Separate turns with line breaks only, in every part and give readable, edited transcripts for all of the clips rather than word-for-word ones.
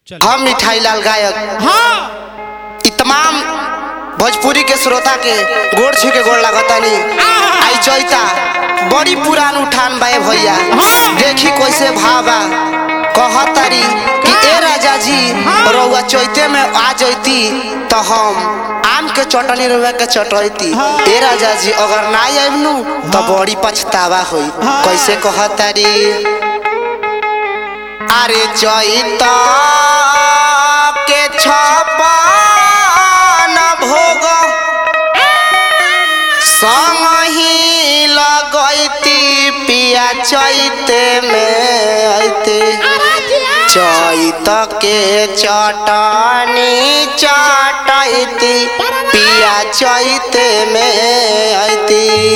हम मिठाई लाल गायक तमाम भोजपुरी के श्रोता के गोड़ छू के गोड़ लागतानी। आई चैता बड़ी पुरान उठान बाए भैया, देखी कैसे भावा कहतारी कि ए राजा जी रउआ चैते में आ जैती तो हम आम के चटनी रउआ के चटैती। ए राजा जी अगर ना आइनु तो बड़ी पछतावा होई। कैसे कहतारी अरे चैता के छपन भोग संगही लगैती पिया चैते में आइते। चैत के चटनी चटैती पिया चैते में आइती।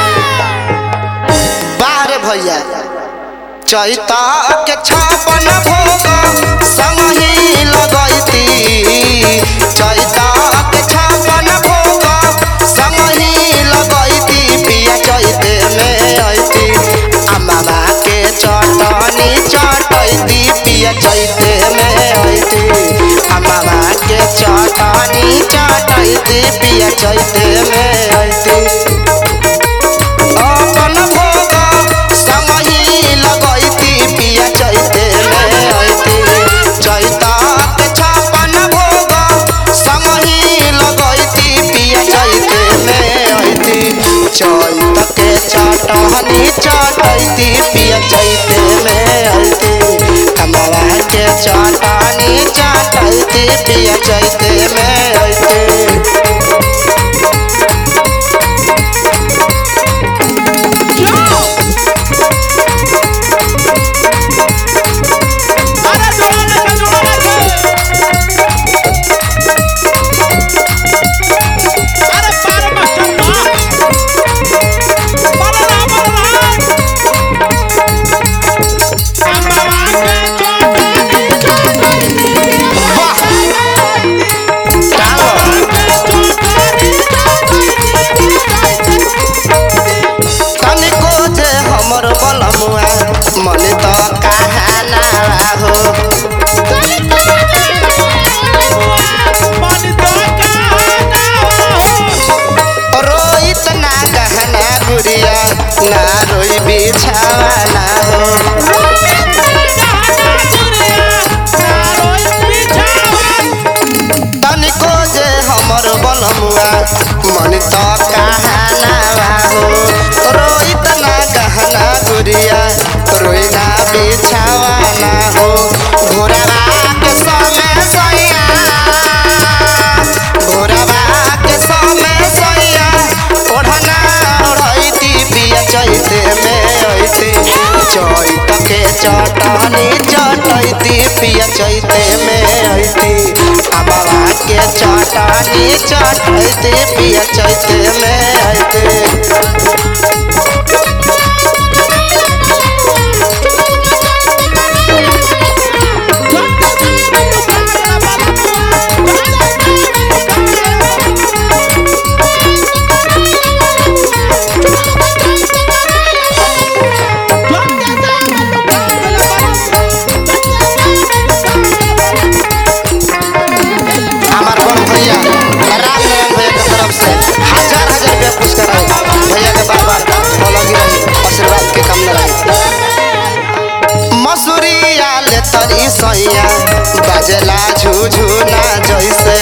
बाहर भैया चैत के छपन भोग संगही लगैती। चैत के छपन भोग संगही लगैती पिया चैते में आइती। अम्मा के चटनी चटैती पिया चैते में आइती। अम्मा के चटनी चटैती पिया चैते में आइती। चैत के चटनी चटैती पिया चैते में आइती। कमला के चटनी चटैती पिया चैते में आइती। मन तो कहना हो रोइत ना गहना गुड़िया ना रोई बिछावाना हो। तनिको जे हमर बलमुआ मन तो कहना हो रोइत ना गहना गुड़िया रोई ना बिछावाना हो। घोड़ावा के समय सैया घोड़ावा के समय सैया ओढ़ना ओढ़ैती पिया चैते में आइती। चैत के चटनी चटैती पिया चैते में आइती। अम्मा के चटनी चटैती पिया चैते में आइती। तरी सैया बजला झुझुना जैसे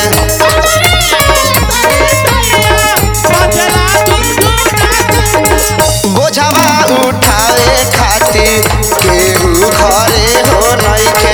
बोझवा उठावे खातिर केहू घरे हो नइखे।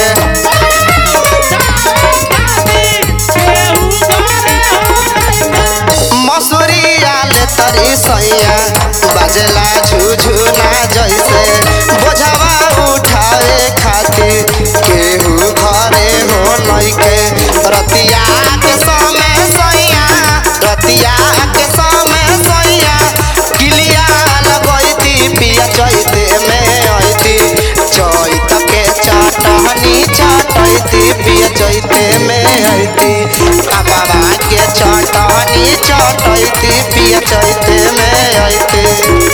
मसूरी आले तरी सैया बजला झुझुना जैसे बोझवा उठावे खातिर केहू घरे हो नइखे। रतिया के समय सैया रतिया के समय सैया किलिया लगैती पिया चैते में आइती। चैत के चटनी चटैती पिया चैते में आइती। अम्मा के चटनी चटैती पिया चैते में आइती।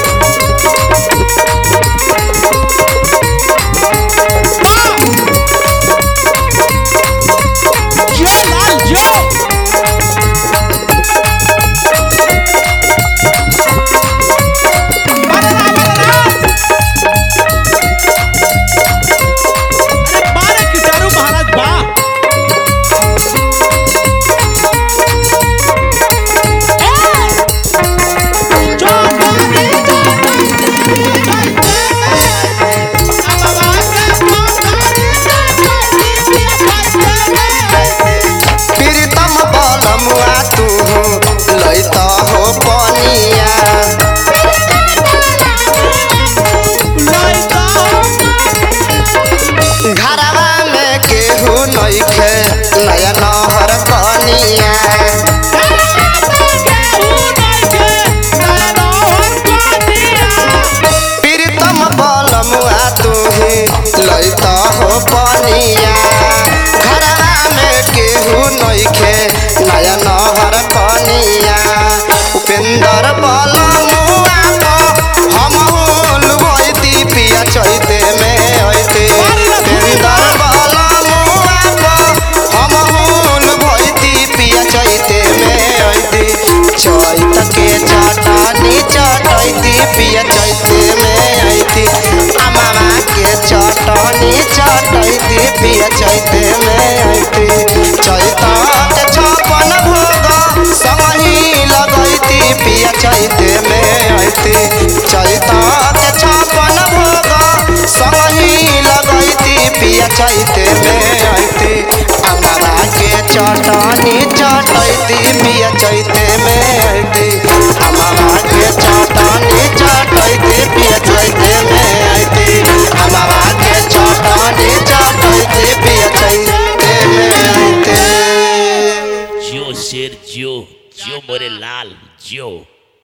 टेंडर वाला मुआ को हम लुबैती पिया चैते में आइते टेंडर वाला मुआ को हम लुबैती पिया चैते में आइते चैत के चटनी चटैती पिया चैते में आइती अमामा के चटनी चटैती पिया चैते में आइती चैत के छपन भोग संगही लगैती पिया चैते में आइती चैत के छपन भोग संगही लगैती पिया चैते में आइती अमामा के चटनी चटैती पिया चैते में आइती अमामा के चटनी चटैती पिया चैते में आइती अमामा के चटनी चटैती पिया चैते में आइती
जियो शेर जियो जियो मोरे लाल जियो।